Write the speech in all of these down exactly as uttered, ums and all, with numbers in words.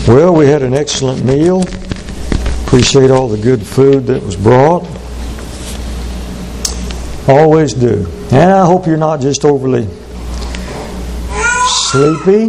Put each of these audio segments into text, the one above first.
Well, we had an excellent meal. Appreciate all the good food that was brought. Always do. And I hope you're not just overly sleepy.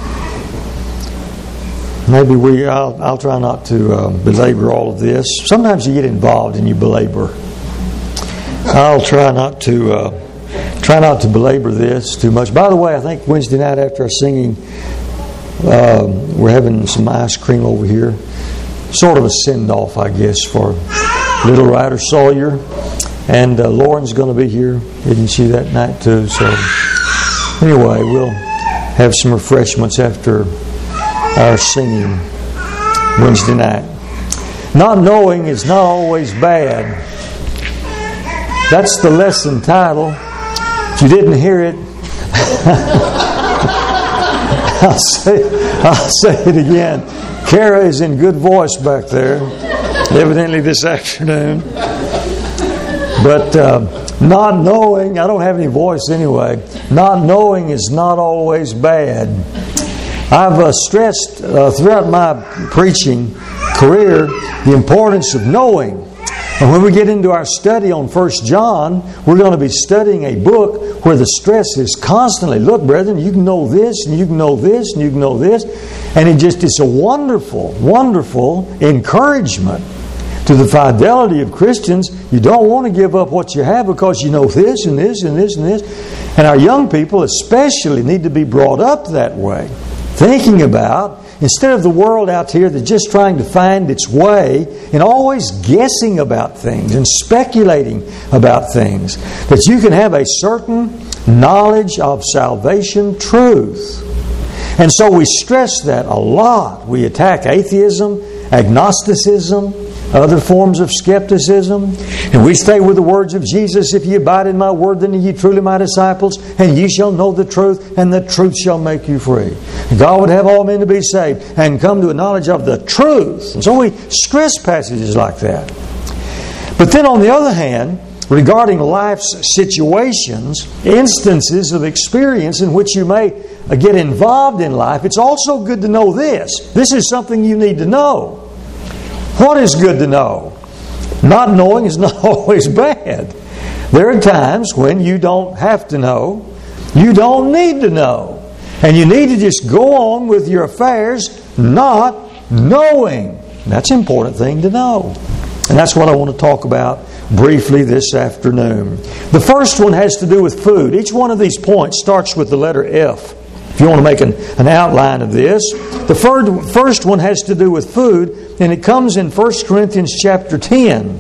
Maybe we, I'll, I'll try not to uh, belabor all of this. Sometimes you get involved and you belabor. I'll try not to uh, try not to belabor this too much. By the way, I think Wednesday night after our singing, uh, we're having some ice cream over here. Sort of a send-off, I guess, for Little Ryder Sawyer. And uh, Lauren's going to be here, isn't she, that night too? So anyway, we'll have some refreshments after our singing Wednesday night. Not knowing is not always bad. That's the lesson title. If you didn't hear it, I'll say, I'll say it again. Kara is in good voice back there, evidently this afternoon. But uh, not knowing, I don't have any voice anyway. Not knowing is not always bad. I've uh, stressed uh, throughout my preaching career the importance of knowing. And when we get into our study on First John, we're going to be studying a book where the stress is constantly, look, brethren, you can know this, and you can know this, and you can know this. And it just is a wonderful, wonderful encouragement to the fidelity of Christians. You don't want to give up what you have because you know this, and this, and this, and this. And our young people especially need to be brought up that way. Thinking about, instead of the world out here that's just trying to find its way and always guessing about things and speculating about things, that you can have a certain knowledge of salvation truth. And so we stress that a lot. We attack atheism, agnosticism, other forms of skepticism. And we stay with the words of Jesus, if ye abide in my word, then are ye truly my disciples, and ye shall know the truth, and the truth shall make you free. God would have all men to be saved and come to a knowledge of the truth. And so we stress passages like that. But then on the other hand, regarding life's situations, instances of experience in which you may get involved in life, it's also good to know this. This is something you need to know. What is good to know? Not knowing is not always bad. There are times when you don't have to know. You don't need to know. And you need to just go on with your affairs not knowing. That's an important thing to know. And that's what I want to talk about briefly this afternoon. The first one has to do with food. Each one of these points starts with the letter F. If you want to make an, an outline of this. The third, first one has to do with food, and it comes in First Corinthians chapter ten.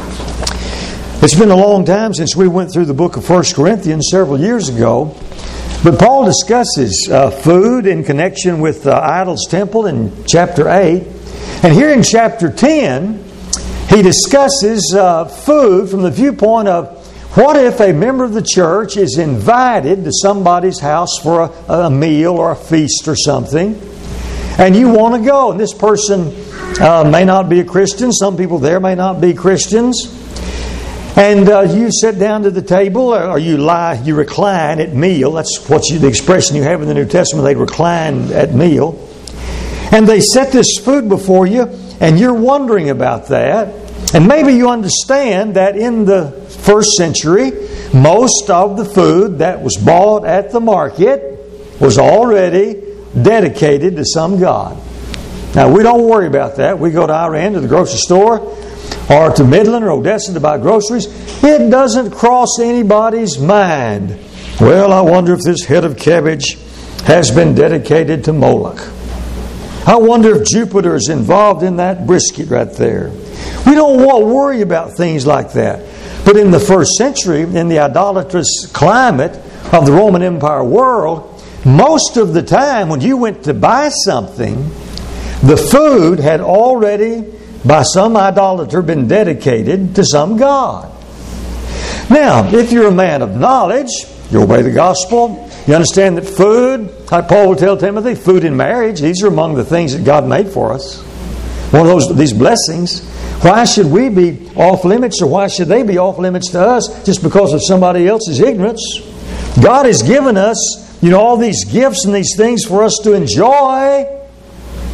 It's been a long time since we went through the book of First Corinthians several years ago. But Paul discusses uh, food in connection with the idol's temple in chapter eight. And here in chapter ten, he discusses uh, food from the viewpoint of, what if a member of the church is invited to somebody's house for a, a meal or a feast or something, and you want to go, and this person uh, may not be a Christian, some people there may not be Christians, and uh, you sit down to the table, or you lie, you recline at meal. That's what you, the expression you have in the New Testament. They recline at meal, and they set this food before you, and you're wondering about that. And maybe you understand that in the first century, most of the food that was bought at the market was already dedicated to some god. Now, we don't worry about that. We go to Iran, to the grocery store, or to Midland or Odessa to buy groceries. It doesn't cross anybody's mind. Well, I wonder if this head of cabbage has been dedicated to Moloch. I wonder if Jupiter is involved in that brisket right there. We don't want to worry about things like that. But in the first century, in the idolatrous climate of the Roman Empire world, most of the time when you went to buy something, the food had already, by some idolater, been dedicated to some god. Now, if you're a man of knowledge, you obey the gospel, you understand that food, like Paul will tell Timothy, food and marriage, these are among the things that God made for us. One of those, these blessings. Why should we be off limits, or why should they be off limits to us just because of somebody else's ignorance? God has given us, you know, all these gifts and these things for us to enjoy.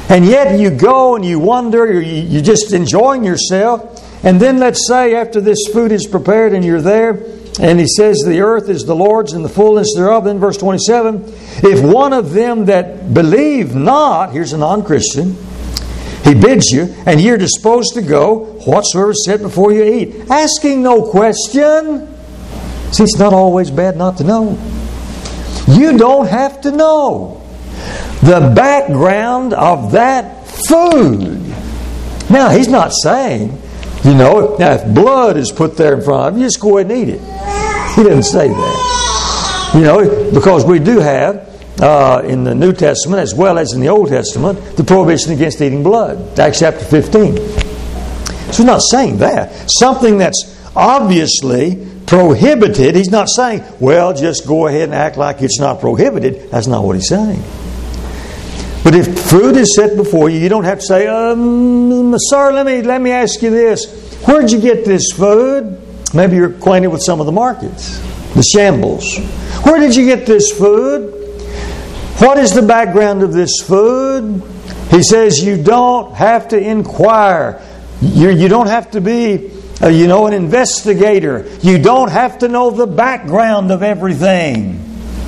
And yet you go and you wonder, you're just enjoying yourself. And then let's say after this food is prepared and you're there, and He says the earth is the Lord's and the fullness thereof. Then verse twenty-seven, if one of them that believe not, here's a non-Christian, he bids you, and you're disposed to go, whatsoever is set before you eat. Asking no question. See, it's not always bad not to know. You don't have to know the background of that food. Now, He's not saying, you know, now if blood is put there in front of you, just go ahead and eat it. He didn't say that. You know, because we do have, uh, in the New Testament as well as in the Old Testament, the prohibition against eating blood. Acts chapter fifteen. So He's not saying that. Something that's obviously prohibited, He's not saying, well, just go ahead and act like it's not prohibited. That's not what He's saying. But if food is set before you, you don't have to say, um, sir, let me, let me ask you this. Where'd you get this food? Maybe you're acquainted with some of the markets, the shambles. Where did you get this food? What is the background of this food? He says you don't have to inquire. You, you don't have to be, uh, you know, an investigator. You don't have to know the background of everything.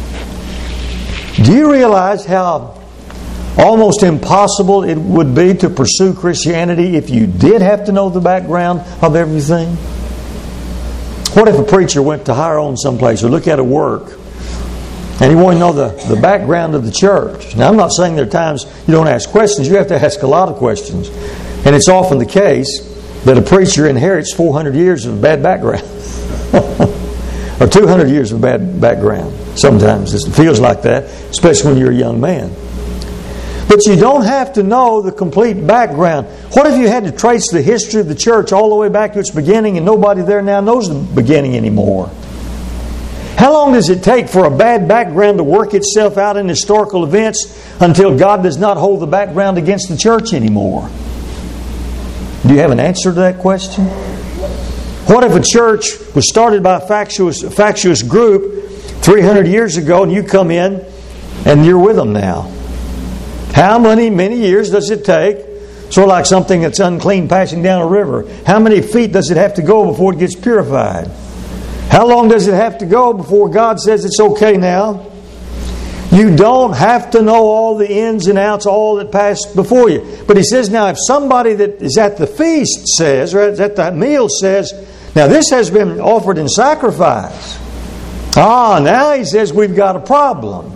Do you realize how almost impossible it would be to pursue Christianity if you did have to know the background of everything? What if a preacher went to hire on someplace or look at a work and he wanted to know the, the background of the church? Now, I'm not saying there are times you don't ask questions. You have to ask a lot of questions. And it's often the case that a preacher inherits four hundred years of bad background. Or two hundred years of bad background. Sometimes it feels like that, especially when you're a young man. But you don't have to know the complete background. What if you had to trace the history of the church all the way back to its beginning and nobody there now knows the beginning anymore? How long does it take for a bad background to work itself out in historical events until God does not hold the background against the church anymore? Do you have an answer to that question? What if a church was started by a factious, a factious group three hundred years ago and you come in and you're with them now? How many, many years does it take? Sort of like something that's unclean passing down a river. How many feet does it have to go before it gets purified? How long does it have to go before God says it's okay now? You don't have to know all the ins and outs, all that passed before you. But He says now, if somebody that is at the feast says, or at the meal says, now this has been offered in sacrifice. Ah, now He says we've got a problem.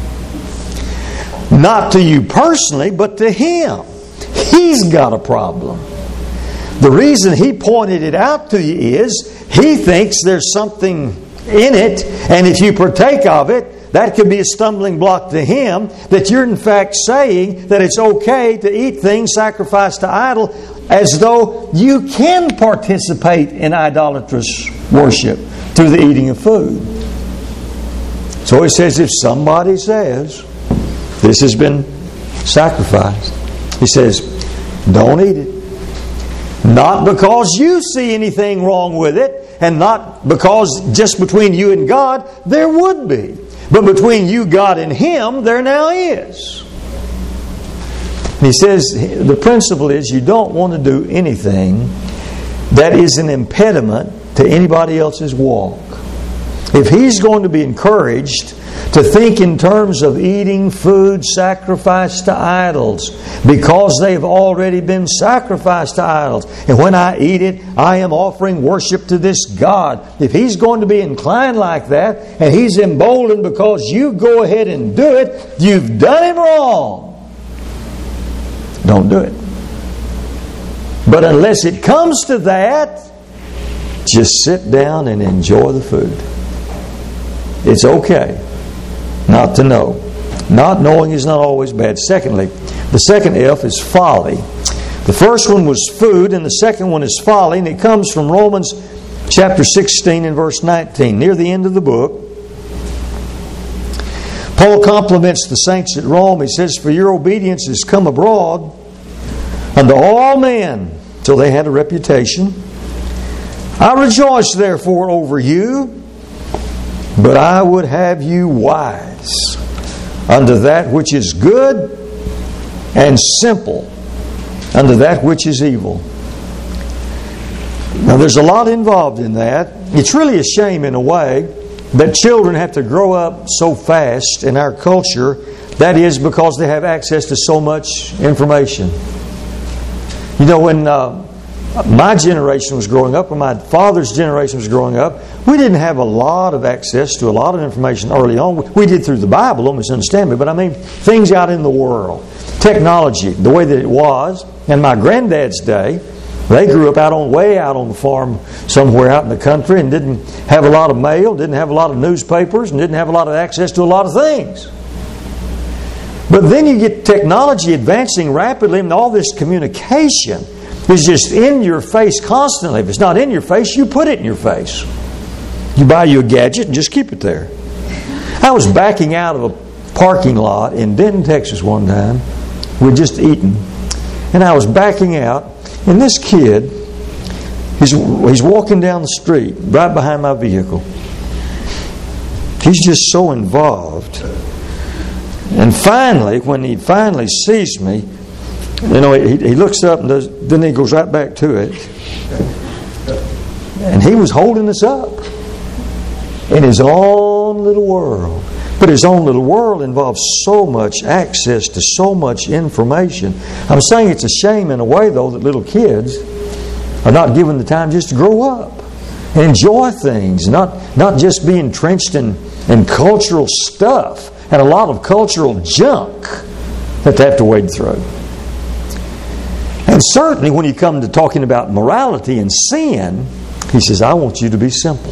Not to you personally, but to Him. He's got a problem. The reason He pointed it out to you is He thinks there's something in it, and if you partake of it, that could be a stumbling block to Him, that you're in fact saying that it's okay to eat things sacrificed to idol, as though you can participate in idolatrous worship through the eating of food. So He says, if somebody says this has been sacrificed, He says, don't eat it. Not because you see anything wrong with it, and not because just between you and God there would be. But between you, God, and Him, there now is. And He says, the principle is you don't want to do anything that is an impediment to anybody else's walk. If he's going to be encouraged to think in terms of eating food sacrificed to idols because they've already been sacrificed to idols, and when I eat it, I am offering worship to this God. If he's going to be inclined like that, and he's emboldened because you go ahead and do it, you've done him wrong. Don't do it. But unless it comes to that, just sit down and enjoy the food. It's okay not to know. Not knowing is not always bad. Secondly, the second F is folly. The first one was food, and the second one is folly, and it comes from Romans chapter sixteen and verse nineteen, near the end of the book. Paul compliments the saints at Rome. He says, "For your obedience has come abroad unto all men, till they had a reputation. I rejoice therefore over you, but I would have you wise unto that which is good, and simple unto that which is evil. Now there's a lot involved in that. It's really a shame in a way that children have to grow up so fast in our culture. That is because they have access to so much information. You know, when uh, my generation was growing up, when my father's generation was growing up, we didn't have a lot of access to a lot of information early on. We did through the Bible, don't misunderstand me, but I mean things out in the world. Technology, the way that it was. And my granddad's day, they grew up out on way out on the farm somewhere out in the country and didn't have a lot of mail, didn't have a lot of newspapers, and didn't have a lot of access to a lot of things. But then you get technology advancing rapidly, and all this communication is just in your face constantly. If it's not in your face, you put it in your face. You buy you a gadget and just keep it there. I was backing out of a parking lot in Denton, Texas one time. We'd just eaten. And I was backing out, and this kid, he's, he's walking down the street right behind my vehicle. He's just so involved. And finally, when he finally sees me, you know, he, he looks up and does, then he goes right back to it. And he was holding us up in his own little world. But his own little world involves so much access to so much information. I'm saying it's a shame in a way, though, that little kids are not given the time just to grow up and enjoy things, not, not just be entrenched in, in cultural stuff and a lot of cultural junk that they have to wade through. And certainly when you come to talking about morality and sin, he says, I want you to be simple.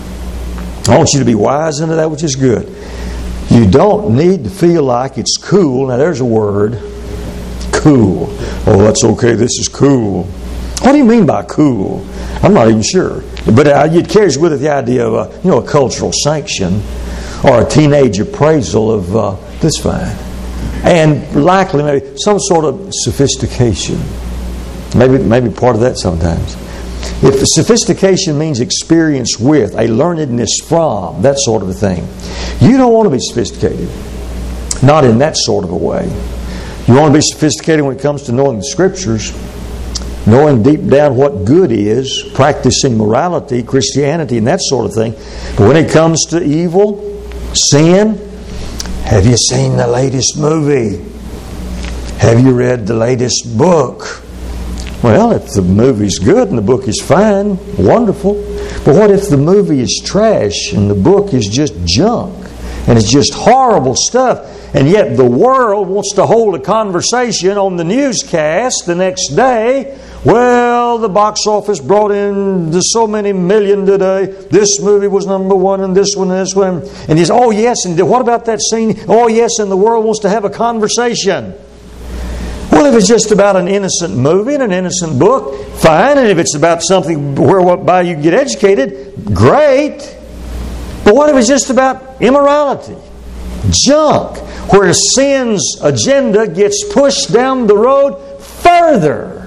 I want you to be wise unto that which is good. You don't need to feel like it's cool. Now there's a word. Cool. Oh, that's okay. This is cool. What do you mean by cool? I'm not even sure. But uh, it carries with it the idea of a, you know, a cultural sanction or a teenage appraisal of uh, this fine. And likely maybe some sort of sophistication. Maybe, maybe part of that sometimes. If sophistication means experience with, a learnedness from, that sort of a thing, you don't want to be sophisticated. Not in that sort of a way. You want to be sophisticated when it comes to knowing the Scriptures, knowing deep down what good is, practicing morality, Christianity, and that sort of thing. But when it comes to evil, sin, have you seen the latest movie? Have you read the latest book? Well, if the movie's good and the book is fine, wonderful. But what if the movie is trash and the book is just junk and it's just horrible stuff, and yet the world wants to hold a conversation on the newscast the next day? Well, the box office brought in so many million today. This movie was number one and this one and this one. And he's, oh yes, and what about that scene? Oh yes, and the world wants to have a conversation. Well, if it's just about an innocent movie and an innocent book, fine. And if it's about something whereby you get educated, great. But what if it's just about immorality, junk, where sin's agenda gets pushed down the road further?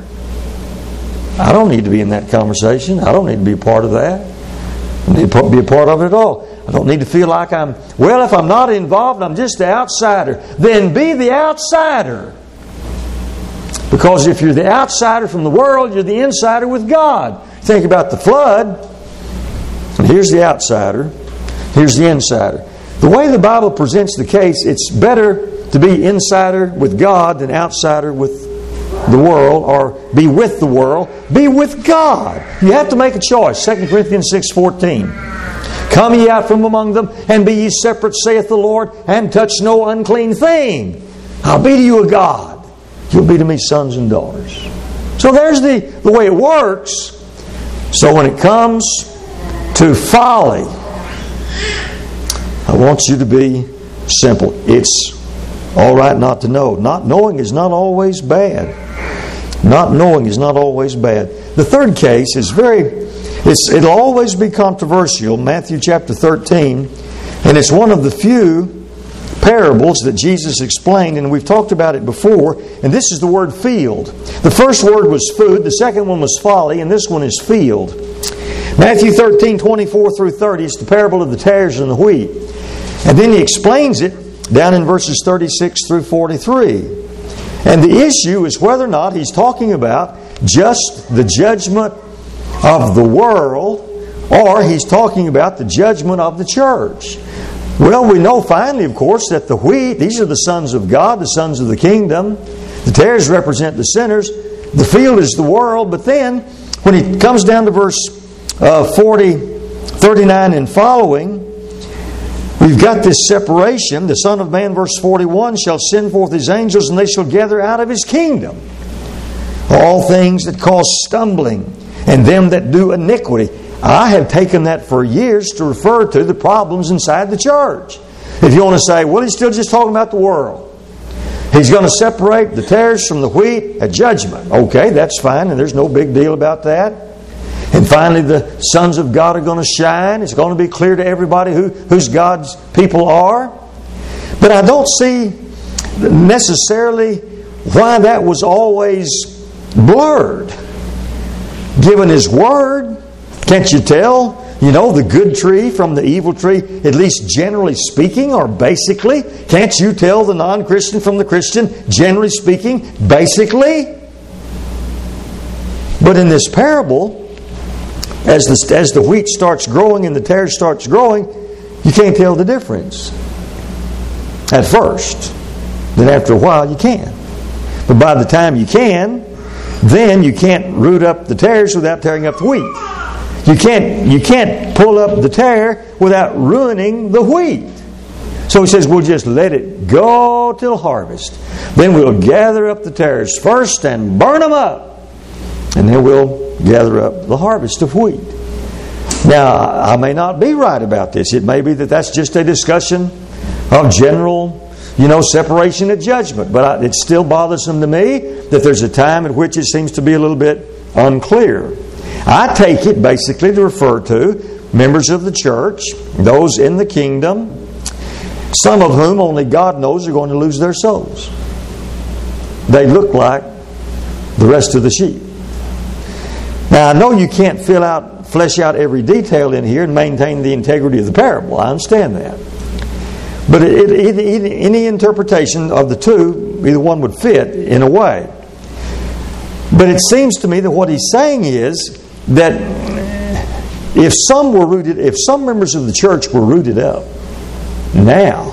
I don't need to be in that conversation. I don't need to be a part of that. I need to be a part of it at all. I don't need to feel like I'm, well, if I'm not involved, I'm just the outsider. Then be the outsider. Because if you're the outsider from the world, you're the insider with God. Think about the flood. And here's the outsider. Here's the insider. The way the Bible presents the case, it's better to be insider with God than outsider with the world, or be with the world. Be with God. You have to make a choice. Second Corinthians six fourteen. Come ye out from among them, and be ye separate, saith the Lord, and touch no unclean thing. I'll be to you a God. You'll be to me sons and daughters. So there's the, the way it works. So when it comes to folly, I want you to be simple. It's all right not to know. Not knowing is not always bad. Not knowing is not always bad. The third case is very, it's, it'll always be controversial. Matthew chapter thirteen. And it's one of the few parables that Jesus explained, and we've talked about it before, and this is the word field. The first word was food, the second one was folly, and this one is field. Matthew thirteen, twenty-four through thirty is the parable of the tares and the wheat. And then he explains it down in verses thirty-six through forty-three. And the issue is whether or not he's talking about just the judgment of the world, or he's talking about the judgment of the church. Well, we know finally, of course, that the wheat, these are the sons of God, the sons of the kingdom. The tares represent the sinners. The field is the world. But then, when he comes down to verse uh, forty, thirty-nine and following, we've got this separation. The Son of Man, verse forty-one, shall send forth His angels, and they shall gather out of His kingdom all things that cause stumbling, and them that do iniquity. I have taken that for years to refer to the problems inside the church. If you want to say, well, he's still just talking about the world. He's going to separate the tares from the wheat at judgment. Okay, that's fine, and there's no big deal about that. And finally, the sons of God are going to shine. It's going to be clear to everybody who who's God's people are. But I don't see necessarily why that was always blurred. Given His Word, can't you tell, you know, the good tree from the evil tree, at least generally speaking, or basically? Can't you tell the non-Christian from the Christian, generally speaking, basically? But in this parable, as the, as the wheat starts growing and the tares starts growing, you can't tell the difference at first. Then after a while, you can. But by the time you can, then you can't root up the tares without tearing up the wheat. You can't, you can't pull up the tare without ruining the wheat. So he says, we'll just let it go till harvest. Then we'll gather up the tares first and burn them up. And then we'll gather up the harvest of wheat. Now, I may not be right about this. It may be that that's just a discussion of general, you know, separation at judgment. But I, it's still bothersome to me that there's a time at which it seems to be a little bit unclear. I take it basically to refer to members of the church, those in the kingdom, some of whom only God knows are going to lose their souls. They look like the rest of the sheep. Now, I know you can't fill out, flesh out every detail in here and maintain the integrity of the parable. I understand that. But it, it, it, any interpretation of the two, either one would fit in a way. But it seems to me that what he's saying is that if some were rooted, if some members of the church were rooted up now,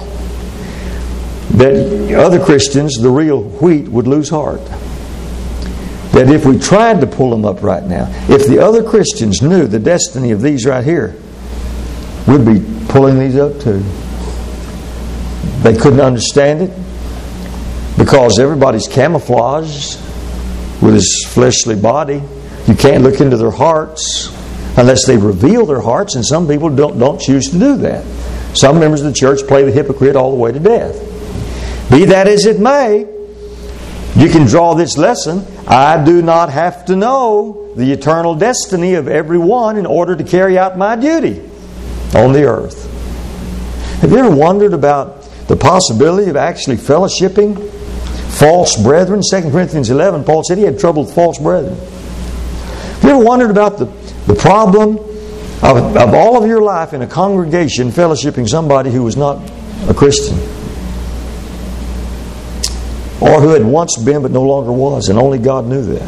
that other Christians, the real wheat, would lose heart. That if we tried to pull them up right now, if the other Christians knew the destiny of these right here, we'd be pulling these up too. They couldn't understand it because everybody's camouflaged with his fleshly body. You can't look into their hearts unless they reveal their hearts, and some people don't, don't choose to do that. Some members of the church play the hypocrite all the way to death. Be that as it may, you can draw this lesson. I do not have to know the eternal destiny of everyone in order to carry out my duty on the earth. Have you ever wondered about the possibility of actually fellowshipping false brethren? Second Corinthians eleven, Paul said he had trouble with false brethren. Have you ever wondered about the, the problem of, of all of your life in a congregation fellowshipping somebody who was not a Christian? Or who had once been but no longer was, and only God knew that.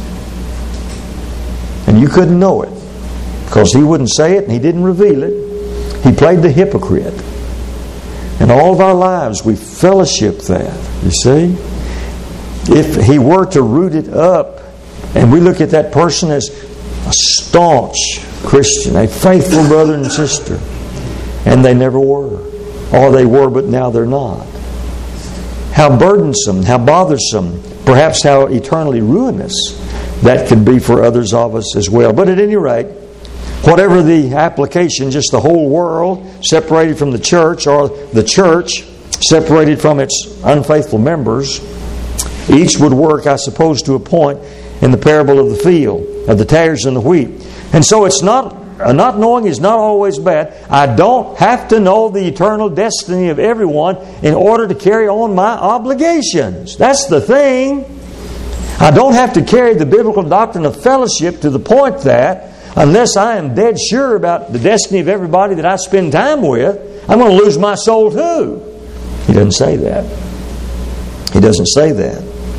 And you couldn't know it because He wouldn't say it and He didn't reveal it. He played the hypocrite. And all of our lives we fellowship that, you see. If He were to root it up and we look at that person as a staunch Christian, a faithful brother and sister, and they never were, or they were but now they're not, how burdensome, how bothersome, perhaps how eternally ruinous that could be for others of us as well. But at any rate, whatever the application, just the whole world separated from the church, or the church separated from its unfaithful members, each would work, I suppose, to a point in the parable of the field, of the tares and the wheat. And so it's not, not knowing is not always bad. I don't have to know the eternal destiny of everyone in order to carry on my obligations. That's the thing. I don't have to carry the biblical doctrine of fellowship to the point that unless I am dead sure about the destiny of everybody that I spend time with, I'm going to lose my soul too. He doesn't say that. He doesn't say that.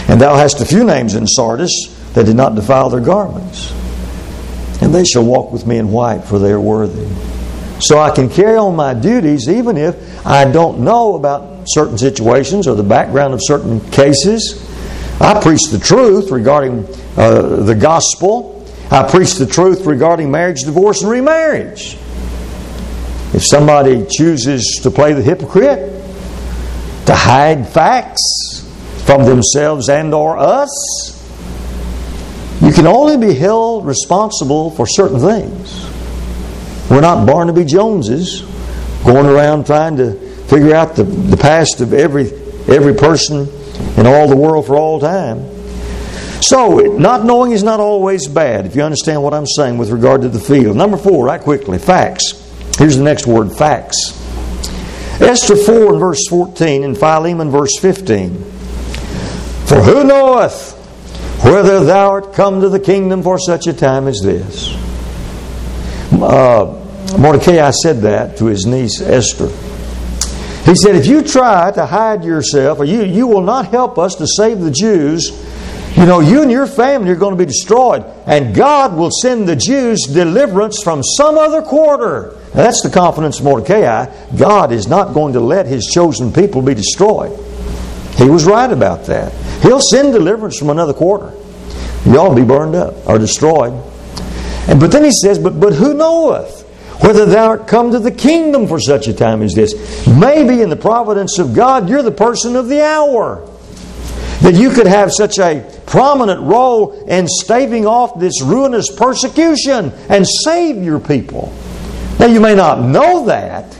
And thou hast a few names in Sardis that did not defile their garments. And they shall walk with me in white, for they are worthy. So I can carry on my duties even if I don't know about certain situations or the background of certain cases. I preach the truth regarding uh, the gospel. I preach the truth regarding marriage, divorce, and remarriage. If somebody chooses to play the hypocrite, to hide facts from themselves and or us, you can only be held responsible for certain things. We're not Barnaby Joneses going around trying to figure out the, the past of every every person in all the world for all time. So, not knowing is not always bad, if you understand what I'm saying with regard to the field. Number four, right quickly, facts. Here's the next word, facts. Esther four and verse fourteen and Philemon verse fifteen. For who knoweth whether thou art come to the kingdom for such a time as this? Uh, Mordecai said that to his niece Esther. He said, if you try to hide yourself, or you, you will not help us to save the Jews, you know, you and your family are going to be destroyed. And God will send the Jews deliverance from some other quarter. Now, that's the confidence of Mordecai. God is not going to let His chosen people be destroyed. He was right about that. He'll send deliverance from another quarter. Y'all will be burned up or destroyed. And but then he says, but, but who knoweth whether thou art come to the kingdom for such a time as this? Maybe in the providence of God, you're the person of the hour. That you could have such a prominent role in staving off this ruinous persecution and save your people. Now you may not know that,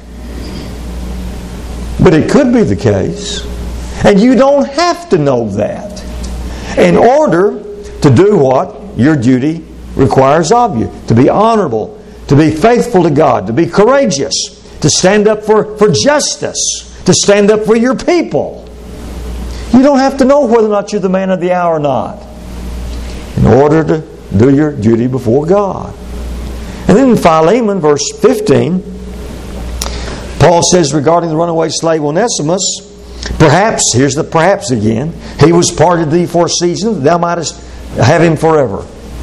but it could be the case. And you don't have to know that in order to do what your duty requires of you. To be honorable, to be faithful to God, to be courageous, to stand up for, for justice, to stand up for your people. You don't have to know whether or not you're the man of the hour or not in order to do your duty before God. And then in Philemon, verse fifteen, Paul says regarding the runaway slave Onesimus, perhaps, here's the perhaps again, he was parted thee for a season, that thou mightest have him forever.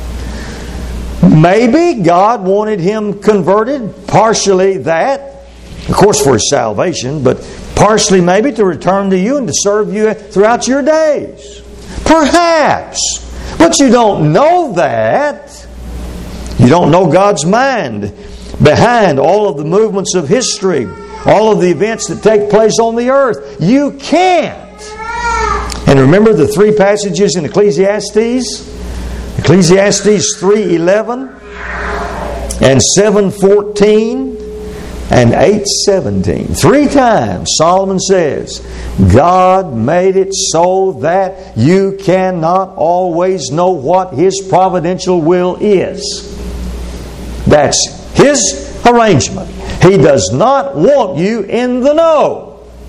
Maybe God wanted him converted, partially that, of course for his salvation, but partially maybe to return to you and to serve you throughout your days. Perhaps. But you don't know that. You don't know God's mind behind all of the movements of history, all of the events that take place on the earth. You can't. And remember the three passages in Ecclesiastes? Ecclesiastes three eleven and seven fourteen and eight seventeen. Three times Solomon says, God made it so that you cannot always know what His providential will is. That's His arrangement. He does not want you in the know.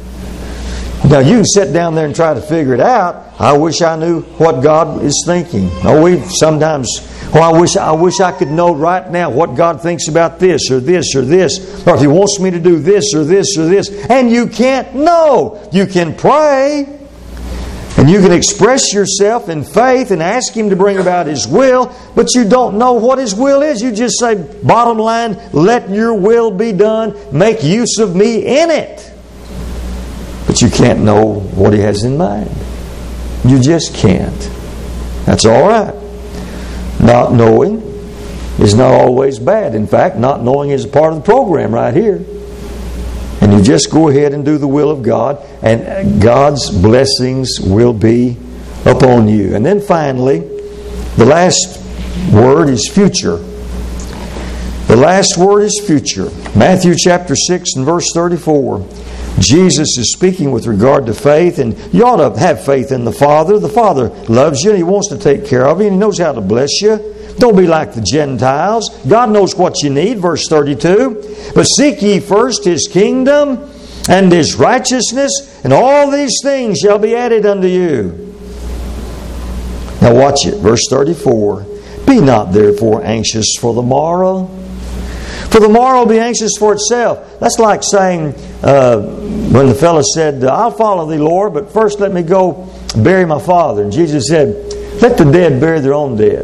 Now you can sit down there and try to figure it out. I wish I knew what God is thinking. Oh, we sometimes, oh, I wish I wish I could know right now what God thinks about this or this or this, or if He wants me to do this or this or this. And you can't know. You can pray, and you can express yourself in faith and ask Him to bring about His will, but you don't know what His will is. You just say, bottom line, let your will be done. Make use of me in it. But you can't know what He has in mind. You just can't. That's all right. Not knowing is not always bad. In fact, not knowing is a part of the program right here. And you just go ahead and do the will of God, and God's blessings will be upon you. And then finally, the last word is future. The last word is future. Matthew chapter six and verse thirty-four. Jesus is speaking with regard to faith, and you ought to have faith in the Father. The Father loves you, and He wants to take care of you, and He knows how to bless you. Don't be like the Gentiles. God knows what you need, verse thirty-two. But seek ye first His kingdom and His righteousness, and all these things shall be added unto you. Now watch it, verse thirty-four. Be not therefore anxious for the morrow, For the morrow will be anxious for itself. That's like saying, uh, when the fellow said, I'll follow thee, Lord, but first let me go bury my father. And Jesus said, let the dead bury their own dead.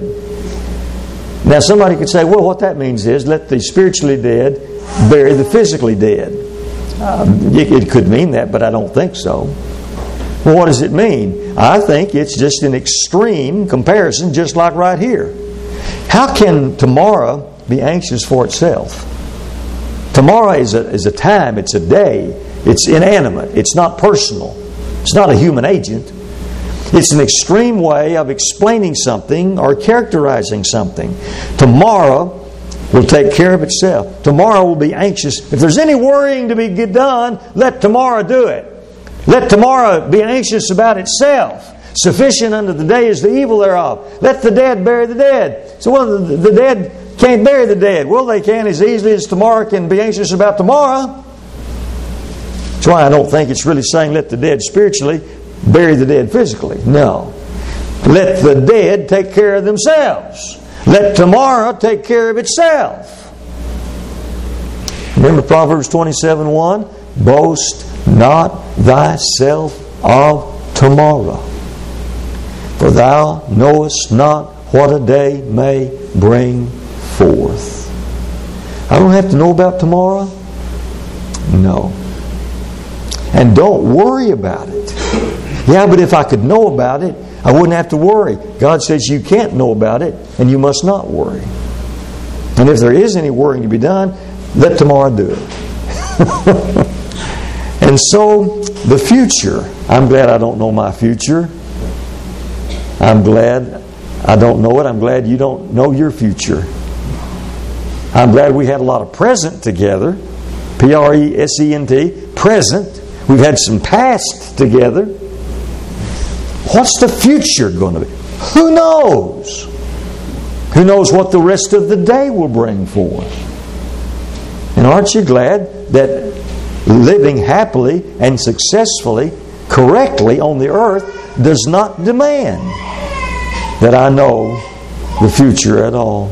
Now somebody could say, well, what that means is let the spiritually dead bury the physically dead. Um, it could mean that, but I don't think so. Well, what does it mean? I think it's just an extreme comparison, just like right here. How can tomorrow be anxious for itself? Tomorrow is a, is a time, it's a day, it's inanimate, it's not personal, it's not a human agent. It's an extreme way of explaining something or characterizing something. Tomorrow will take care of itself. Tomorrow will be anxious. If there's any worrying to be done, let tomorrow do it. Let tomorrow be anxious about itself. Sufficient unto the day is the evil thereof. Let the dead bury the dead. So, well, the, the dead can't bury the dead. Well, they can as easily as tomorrow can be anxious about tomorrow. That's why I don't think it's really saying let the dead spiritually bury the dead physically. No. Let the dead take care of themselves. Let tomorrow take care of itself. Remember Proverbs twenty-seven one? Boast not thyself of tomorrow, for thou knowest not what a day may bring forth. I don't have to know about tomorrow? No. And don't worry about it. Yeah, but if I could know about it, I wouldn't have to worry. God says you can't know about it, and you must not worry. And if there is any worrying to be done, let tomorrow do it. And so, the future. I'm glad I don't know my future. I'm glad I don't know it. I'm glad you don't know your future. I'm glad we had a lot of present together. P R E S E N T. Present. We've had some past together. What's the future going to be? Who knows? Who knows what the rest of the day will bring forth? And aren't you glad that living happily and successfully, correctly on the earth does not demand that I know the future at all,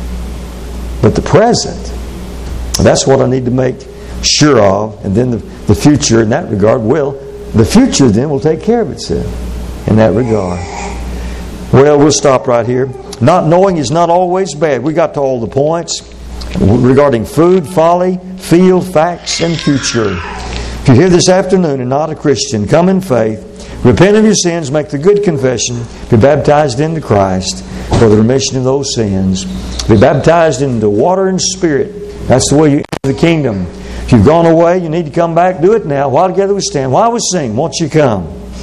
but the present. That's what I need to make sure of, and then the, the future in that regard will. The future then will take care of itself in that regard. Well, we'll stop right here. Not knowing is not always bad. We got to all the points regarding food, folly, field, facts, and future. If you're here this afternoon and not a Christian, come in faith, repent of your sins, make the good confession, be baptized into Christ for the remission of those sins. Be baptized into water and spirit. That's the way you enter the kingdom. If you've gone away, you need to come back. Do it now. While together we stand, while we sing, won't you come?